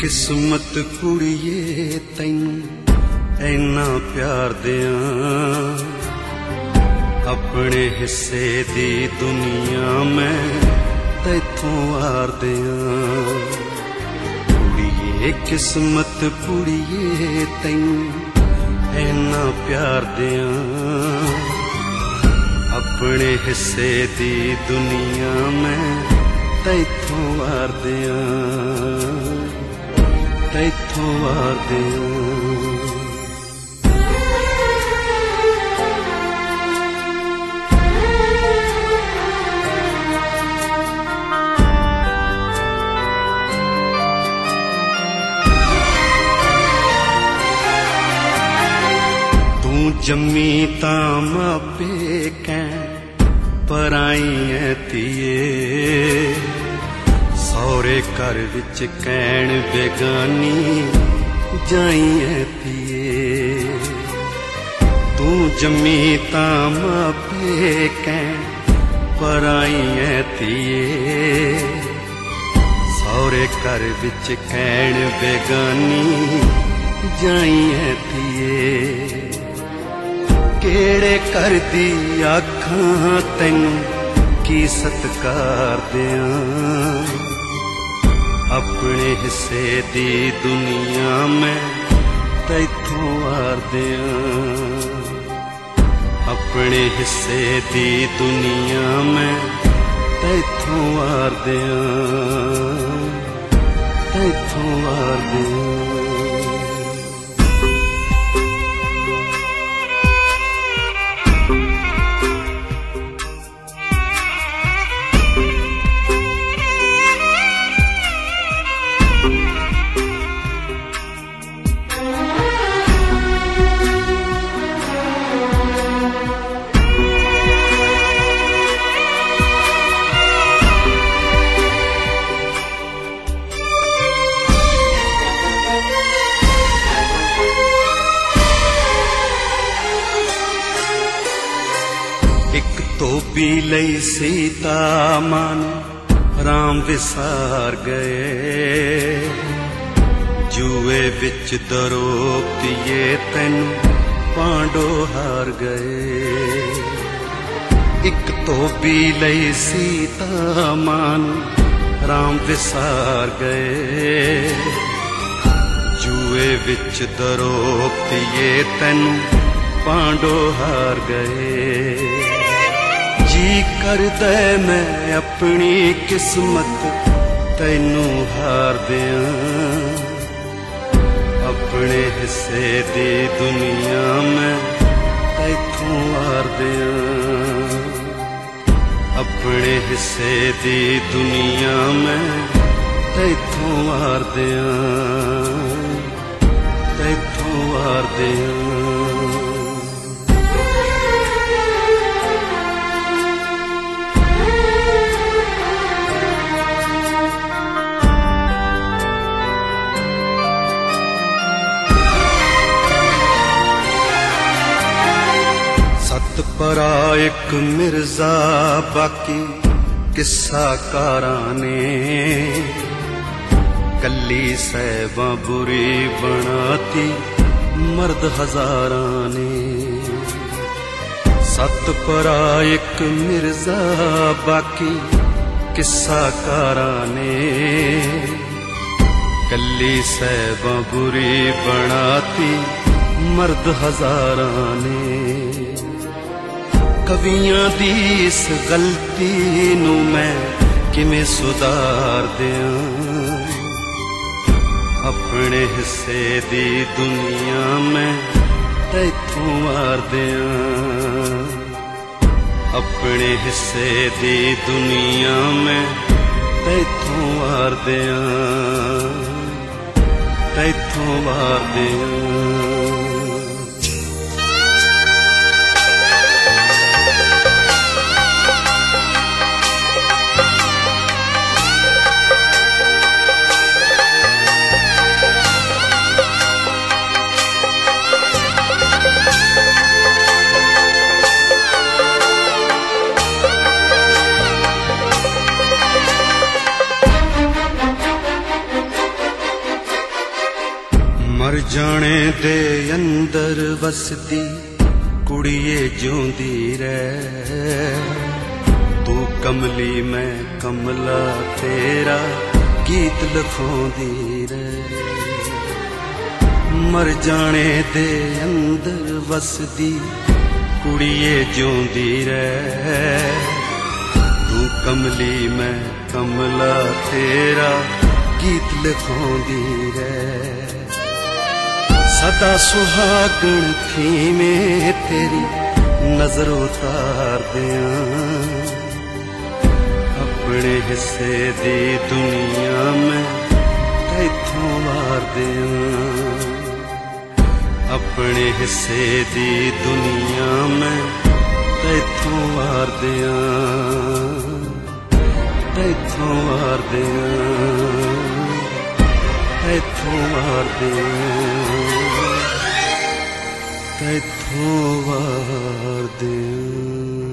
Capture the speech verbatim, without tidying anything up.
किस्मत कुड़िए तैनू ऐना प्यार दियां, अपने हिस्से दी दुनिया में तैथों वार दियां। कुड़िए किस्मत कुड़िए तैनू ऐना प्यार दियां, अपने हिस्से दी दुनिया में तैथों वार दियां, तैथों वार दियां। तू जम्मी तां मापे कैं पराई ऐ धीए, सौरे घर विच कैण बेगानी जाई ऐ धीए। तू जम्मी तां मापे कैं पराई ऐ धीए, सौरे घर विच कैण बेगानी जाई ऐ धीए। केड़े कर दी आखां तैनू की सत्कार दियां, अपने हिस्से दी दुनिया में तैथों वार दियां, अपने हिस्से दी दुनिया में तैथों वार दियां, तैथों वार दियां। धोबी लई सीता मानो राम विसार गए, जुए विच दरोपतिए तैनू पांडो हार गए। एक धोबी लई सीता मानो राम विसार गए, जुए विच दरोपतिए तैनू पांडो हार गए। जी कर दे मैं अपनी किस्मत तैनू हार दियां, अपने हिस्से दी दुनिया में तैथों वार दियां, अपने हिस्से दी दुनिया में तैथों वार दियां, तैथों वार दियां। परा एक मिर्जा बाकी किस्सा कारां ने, कली सैबा बुरी बनाती मर्द हजारां ने। सत परा एक मिर्जा बाकी किस्सा कारां ने, कली सैबा बुरी बनाती मर्द हजारां ने। कवियां दी इस गलती नू मैं किवें सुधार दियां, अपने हिस्से दी दुनिया में तैथों वार दियां, अपने हिस्से दी दुनिया में तैथों वार दियां, तैथों वार दियां। मर जाने दे अंदर वसदी कुड़िए ज्योंदी रह, तू कमली मैं कमला तेरा गीत लिखोंदी रह। मर जाने दे अंदर वसदी कुड़िए ज्योंदी रह, तू कमली मैं कमला तेरा गीत लिखोंदी रह। सदा सुहागण थी में तेरी नजर उतार दिया, अपने हिस्से दी दुनिया में तैथों वार दिया, अपने हिस्से दी दुनिया में तैथों वार दिया, तैथों वार दिया, तैथों वार दिया, तैथों वार दिया।